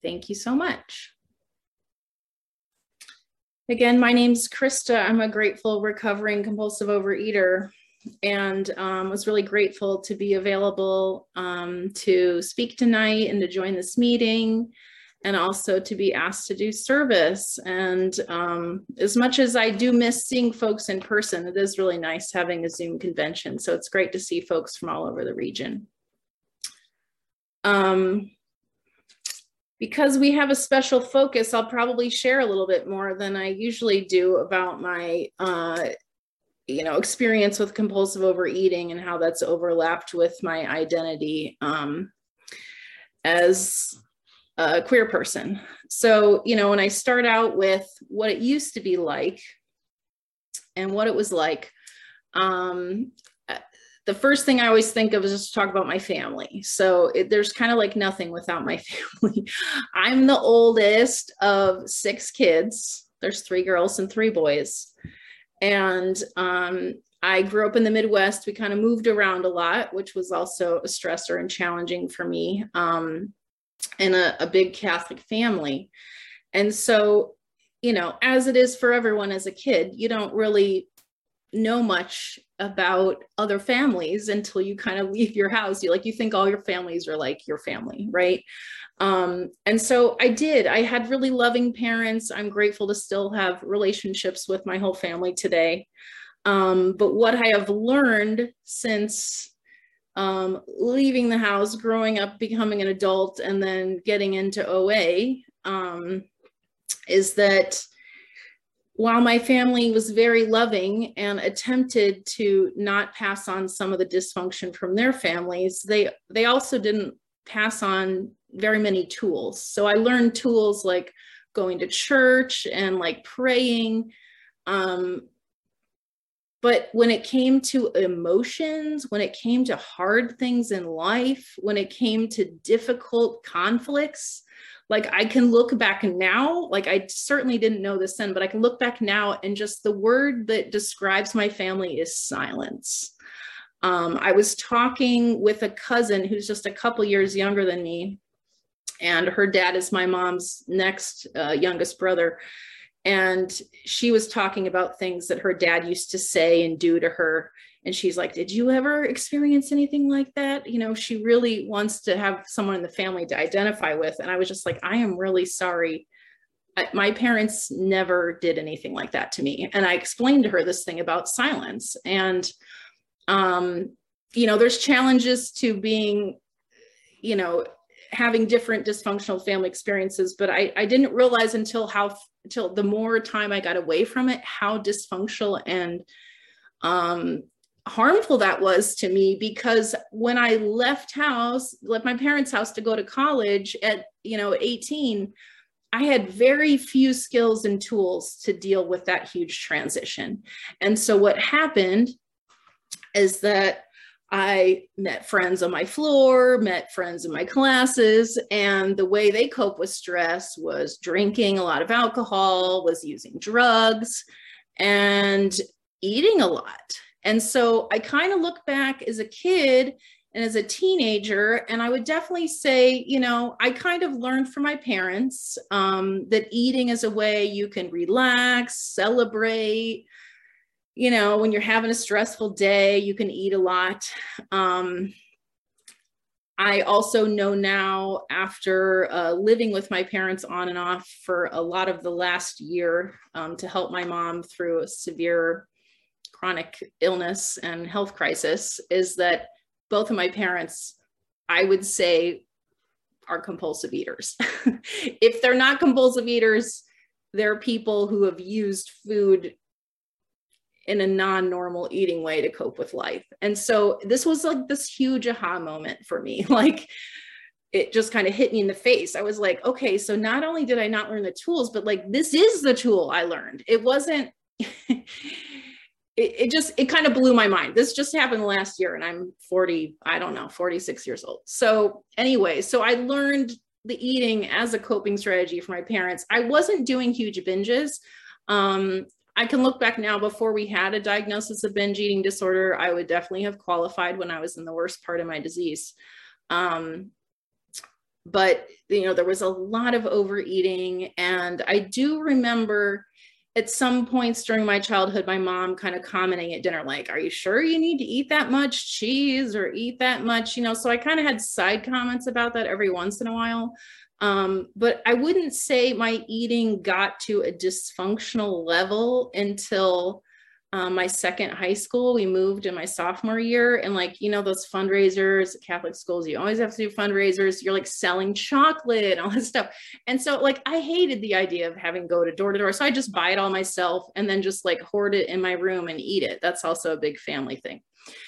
Thank you so much. Again, my name's Krista. I'm a grateful recovering compulsive overeater, and was really grateful to be available to speak tonight and to join this meeting, and also to be asked to do service. And as much as I do miss seeing folks in person, it is really nice having a Zoom convention. So it's great to see folks from all over the region. Because we have a special focus, I'll probably share a little bit more than I usually do about my experience with compulsive overeating and how that's overlapped with my identity as a queer person. So, when I start out with what it used to be like and what it was like, the first thing I always think of is just to talk about my family. So there's kind of like nothing without my family. I'm the oldest of 6 kids. There's 3 girls and 3 boys. And I grew up in the Midwest. We kind of moved around a lot, which was also a stressor and challenging for me, in a big Catholic family. And so, as it is for everyone as a kid, you don't really know much about other families until you kind of leave your house. You think all your families are like your family, right? And so I had really loving parents. I'm grateful to still have relationships with my whole family today. But what I have learned since leaving the house, growing up, becoming an adult, and then getting into OA, is that while my family was very loving and attempted to not pass on some of the dysfunction from their families, they also didn't pass on very many tools. So I learned tools like going to church and like praying. But when it came to emotions, when it came to hard things in life, when it came to difficult conflicts, I can look back now, I certainly didn't know this then, but I can look back now and just the word that describes my family is silence. I was talking with a cousin who's just a couple years younger than me, and her dad is my mom's next youngest brother. And she was talking about things that her dad used to say and do to her. And she's like, did you ever experience anything like that? She really wants to have someone in the family to identify with. And I was just like, I am really sorry. My parents never did anything like that to me. And I explained to her this thing about silence. And, there's challenges to being, having different dysfunctional family experiences, but I didn't realize until the more time I got away from it, how dysfunctional and harmful that was to me. Because when I left my parents' house to go to college at 18, I had very few skills and tools to deal with that huge transition. And so what happened is that I met friends on my floor, met friends in my classes, and the way they cope with stress was drinking a lot of alcohol, was using drugs, and eating a lot. And so I kind of look back as a kid and as a teenager, and I would definitely say, I kind of learned from my parents that eating is a way you can relax, celebrate. When you're having a stressful day, you can eat a lot. I also know now, after living with my parents on and off for a lot of the last year to help my mom through a severe chronic illness and health crisis, is that both of my parents, I would say, are compulsive eaters. If they're not compulsive eaters, they're people who have used food in a non-normal eating way to cope with life. And so this was like this huge aha moment for me. It just kind of hit me in the face. I was like, okay, so not only did I not learn the tools, but this is the tool I learned. It wasn't, it kind of blew my mind. This just happened last year and I'm 46 years old. So anyway, so I learned the eating as a coping strategy for my parents. I wasn't doing huge binges. I can look back now, before we had a diagnosis of binge eating disorder, I would definitely have qualified when I was in the worst part of my disease. but there was a lot of overeating. And I do remember at some points during my childhood, my mom kind of commenting at dinner, like, are you sure you need to eat that much cheese or eat that much, so I kind of had side comments about that every once in a while. But I wouldn't say my eating got to a dysfunctional level until my second high school. We moved in my sophomore year, and those fundraisers at Catholic schools, you always have to do fundraisers. You're like selling chocolate and all this stuff. And so I hated the idea of having to go to door. So I just buy it all myself and then just hoard it in my room and eat it. That's also a big family thing.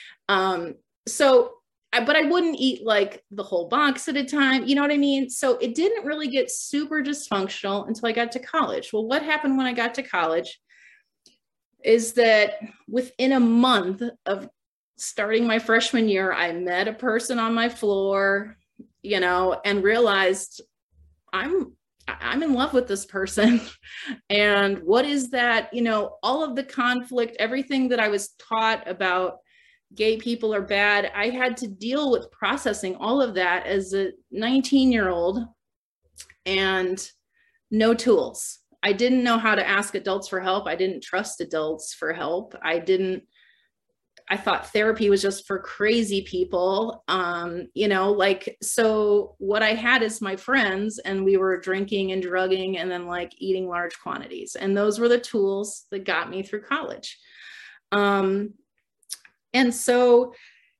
But I wouldn't eat the whole box at a time. You know what I mean? So it didn't really get super dysfunctional until I got to college. Well, what happened when I got to college is that within a month of starting my freshman year, I met a person on my floor, and realized I'm in love with this person. And what is that? All of the conflict, everything that I was taught about gay people are bad, I had to deal with processing all of that as a 19-year-old and no tools. I didn't know how to ask adults for help. I didn't trust adults for help. I thought therapy was just for crazy people. So what I had is my friends, and we were drinking and drugging and then eating large quantities. And those were the tools that got me through college. And so,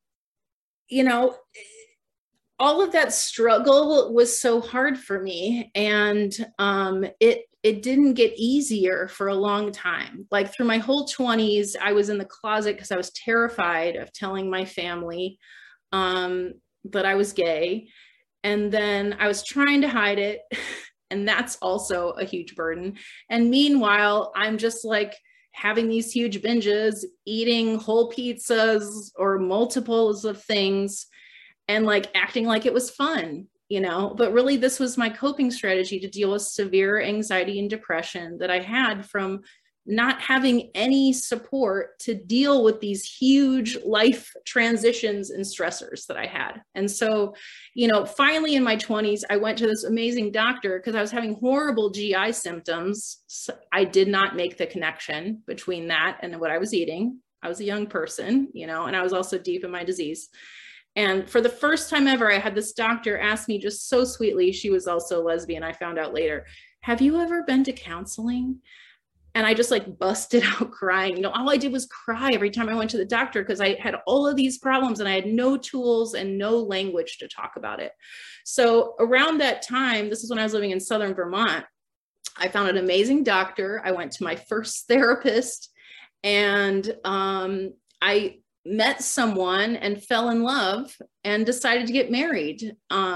all of that struggle was so hard for me. And it didn't get easier for a long time. Through my whole 20s, I was in the closet because I was terrified of telling my family that I was gay. And then I was trying to hide it. And that's also a huge burden. And meanwhile, I'm just having these huge binges, eating whole pizzas or multiples of things, and acting like it was fun, but really this was my coping strategy to deal with severe anxiety and depression that I had from not having any support to deal with these huge life transitions and stressors that I had. And so, finally in my 20s, I went to this amazing doctor because I was having horrible GI symptoms. So I did not make the connection between that and what I was eating. I was a young person, and I was also deep in my disease. And for the first time ever, I had this doctor ask me just so sweetly, she was also lesbian, I found out later, have you ever been to counseling? And I just busted out crying. All I did was cry every time I went to the doctor because I had all of these problems and I had no tools and no language to talk about it. So around that time, this is when I was living in Southern Vermont, I found an amazing doctor. I went to my first therapist, and I met someone and fell in love and decided to get married.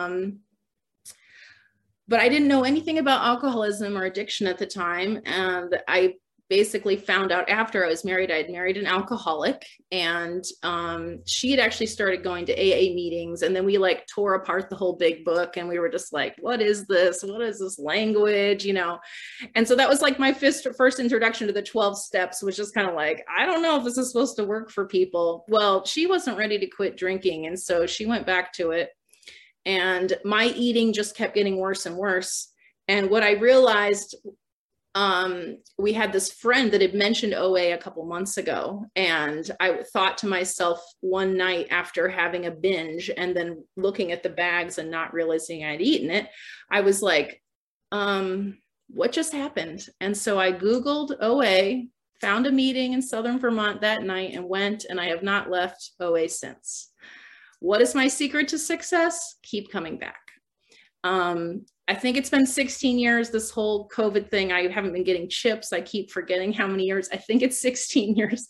But I didn't know anything about alcoholism or addiction at the time. And I basically found out after I was married, I had married an alcoholic, and she had actually started going to AA meetings. And then we tore apart the whole big book, and we were just what is this? What is this language? And so that was my first introduction to the 12 steps, which is kind of I don't know if this is supposed to work for people. Well, she wasn't ready to quit drinking. And so she went back to it. And my eating just kept getting worse and worse. And what I realized, we had this friend that had mentioned OA a couple months ago. And I thought to myself one night after having a binge and then looking at the bags and not realizing I'd eaten it, I was what just happened? And so I Googled OA, found a meeting in Southern Vermont that night and went, and I have not left OA since. What is my secret to success? Keep coming back. I think it's been 16 years, this whole COVID thing. I haven't been getting chips. I keep forgetting how many years. I think it's 16 years.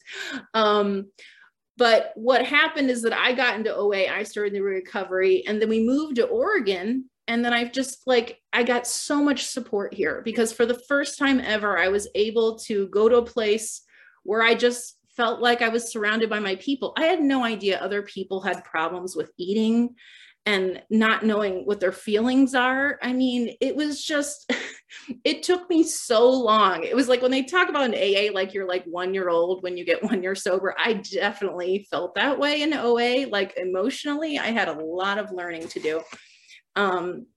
But what happened is that I got into OA, I started the recovery, and then we moved to Oregon. And then I've just I got so much support here because for the first time ever, I was able to go to a place where I just felt like I was surrounded by my people. I had no idea other people had problems with eating and not knowing what their feelings are. I mean, it was just, it took me so long. It was when they talk about an AA, you're 1 year old when you get 1 year sober. I definitely felt that way in OA. Emotionally, I had a lot of learning to do.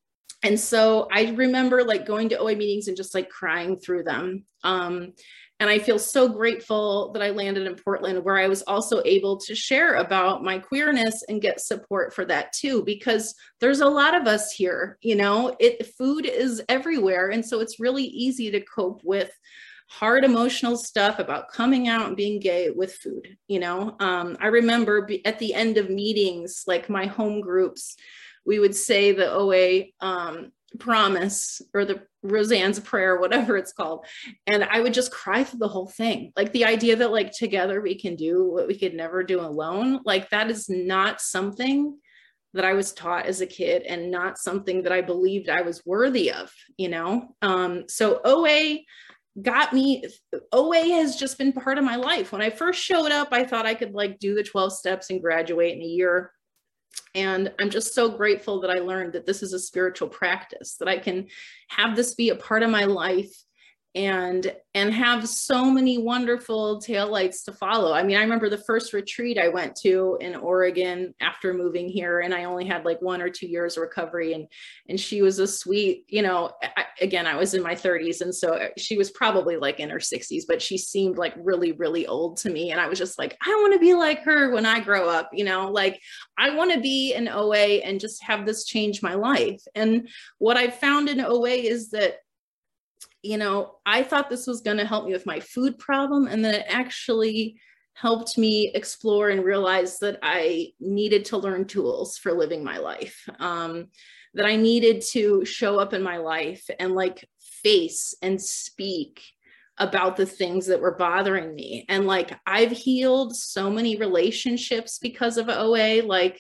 And so I remember like going to OA meetings and just like crying through them. And I feel so grateful that I landed in Portland, where I was also able to share about my queerness and get support for that too, because there's a lot of us here, you know, food is everywhere. And so it's really easy to cope with hard emotional stuff about coming out and being gay with food. You know, I remember at the end of meetings, like my home groups, we would say the OA promise, or the Roseanne's prayer, whatever it's called. And I would just cry through the whole thing. Like the idea that like together we can do what we could never do alone. Like that is not something that I was taught as a kid, and not something that I believed I was worthy of, you know? So OA got me, OA has just been part of my life. When I first showed up, I thought I could like do the 12 steps and graduate in a year. And I'm just so grateful that I learned that this is a spiritual practice, that I can have this be a part of my life, and have so many wonderful taillights to follow. I mean, I remember the first retreat I went to in Oregon after moving here, and I only had like 1 or 2 years of recovery. And she was a sweet, you know, again, I was in my 30s. And so she was probably like in her 60s, but she seemed like really, really old to me. And I was just like, I want to be like her when I grow up, you know, like I want to be an OA and just have this change my life. And what I found in OA is that, you know, I thought this was going to help me with my food problem. And then it actually helped me explore and realize that I needed to learn tools for living my life, that I needed to show up in my life and like face and speak about the things that were bothering me. And like, I've healed so many relationships because of OA, like,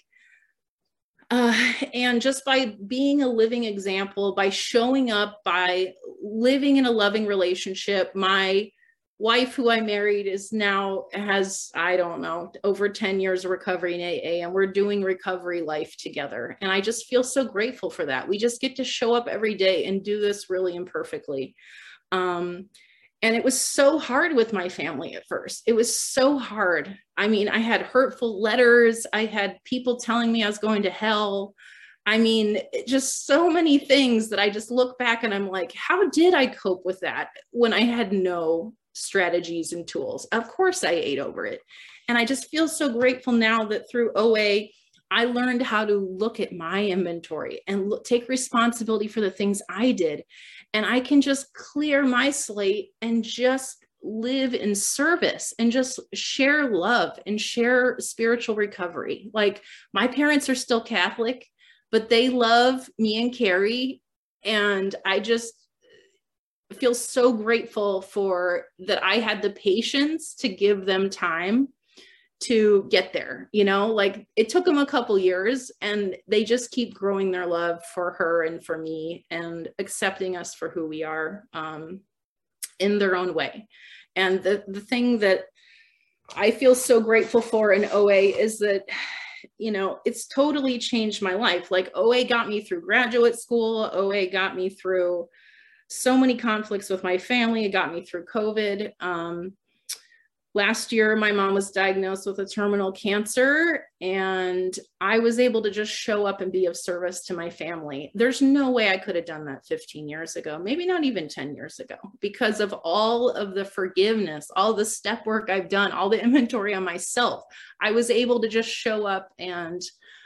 and just by being a living example, by showing up, by living in a loving relationship. My wife, who I married, has, I don't know, over 10 years of recovery in AA, and we're doing recovery life together. And I just feel so grateful for that. We just get to show up every day and do this really imperfectly. And it was so hard with my family at first. It was so hard. I mean, I had hurtful letters. I had people telling me I was going to hell. I mean, just so many things that I just look back and I'm like, how did I cope with that when I had no strategies and tools? Of course I ate over it. And I just feel so grateful now that through OA, I learned how to look at my inventory and take responsibility for the things I did. And I can just clear my slate and just live in service and just share love and share spiritual recovery. Like my parents are still Catholic, but they love me and Carrie. And I just feel so grateful for that. I had the patience to give them time to get there, you know, like it took them a couple years, and they just keep growing their love for her and for me, and accepting us for who we are, in their own way. And the thing that I feel so grateful for in OA is that, you know, it's totally changed my life. Like OA got me through graduate school. OA got me through so many conflicts with my family. It got me through COVID. Last year, my mom was diagnosed with a terminal cancer, and I was able to just show up and be of service to my family. There's no way I could have done that 15 years ago, maybe not even 10 years ago, because of all of the forgiveness, all the step work I've done, all the inventory on myself. I was able to just show up and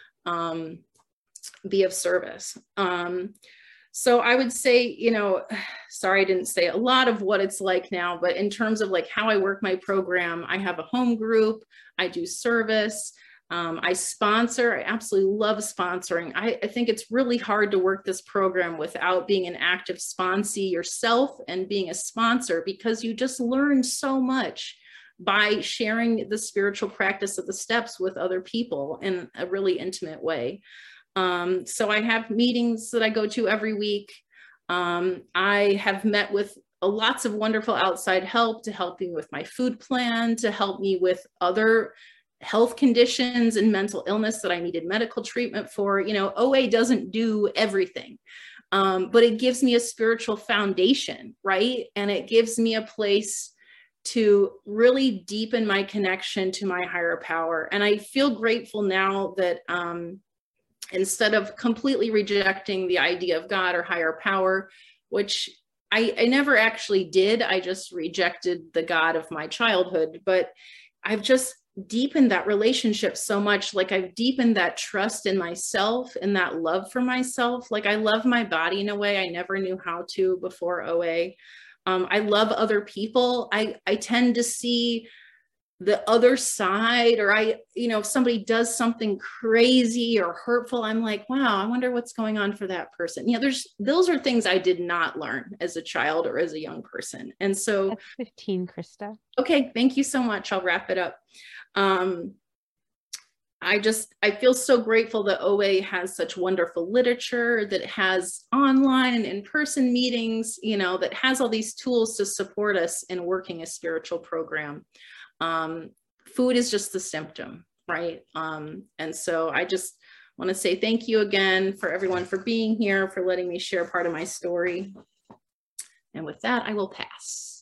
be of service. So I would say, you know, sorry, I didn't say a lot of what it's like now, but in terms of like how I work my program, I have a home group, I do service, I sponsor. I absolutely love sponsoring. I think it's really hard to work this program without being an active sponsee yourself and being a sponsor, because you just learn so much by sharing the spiritual practice of the steps with other people in a really intimate way. So I have meetings that I go to every week. I have met with lots of wonderful outside help to help me with my food plan, to help me with other health conditions and mental illness that I needed medical treatment for. You know, OA doesn't do everything, but it gives me a spiritual foundation, right? And it gives me a place to really deepen my connection to my higher power. And I feel grateful now that, instead of completely rejecting the idea of God or higher power, which I never actually did. I just rejected the God of my childhood, but I've just deepened that relationship so much. Like I've deepened that trust in myself and that love for myself. Like I love my body in a way I never knew how to before OA. I love other people. I tend to see the other side, or if somebody does something crazy or hurtful, I'm like, wow, I wonder what's going on for that person. Those are things I did not learn as a child or as a young person. And so that's 15, Krista. Okay, thank you so much. I'll wrap it up. I feel so grateful that OA has such wonderful literature, that it has online and in-person meetings, that has all these tools to support us in working a spiritual program. Food is just the symptom, right? And so I just want to say thank you again for everyone for being here, for letting me share part of my story. And with that, I will pass.